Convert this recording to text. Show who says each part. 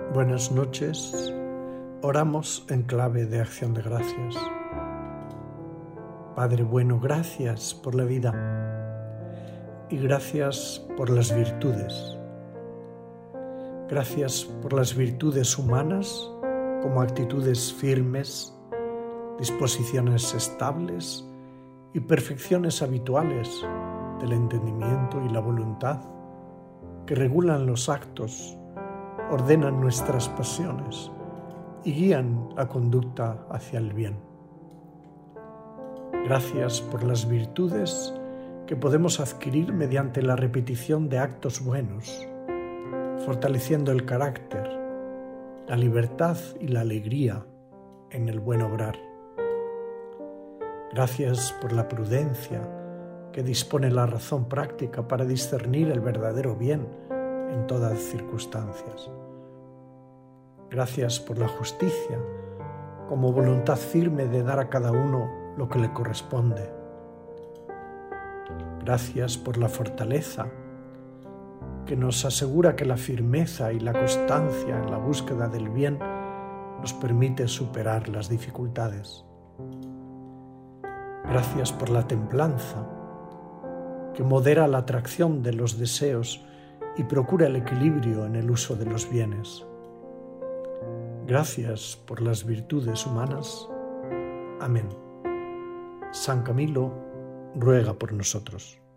Speaker 1: Buenas noches, oramos en clave de acción de gracias. Padre bueno, gracias por la vida y gracias por las virtudes. Gracias por las virtudes humanas como actitudes firmes, disposiciones estables y perfecciones habituales del entendimiento y la voluntad que regulan los actos, ordenan nuestras pasiones y guían la conducta hacia el bien. Gracias por las virtudes que podemos adquirir mediante la repetición de actos buenos, fortaleciendo el carácter, la libertad y la alegría en el buen obrar. Gracias por la prudencia que dispone la razón práctica para discernir el verdadero bien en todas circunstancias. Gracias por la justicia como voluntad firme de dar a cada uno lo que le corresponde. Gracias por la fortaleza que nos asegura que la firmeza y la constancia en la búsqueda del bien nos permite superar las dificultades. Gracias por la templanza que modera la atracción de los deseos y procura el equilibrio en el uso de los bienes. Gracias por las virtudes humanas. Amén. San Camilo ruega por nosotros.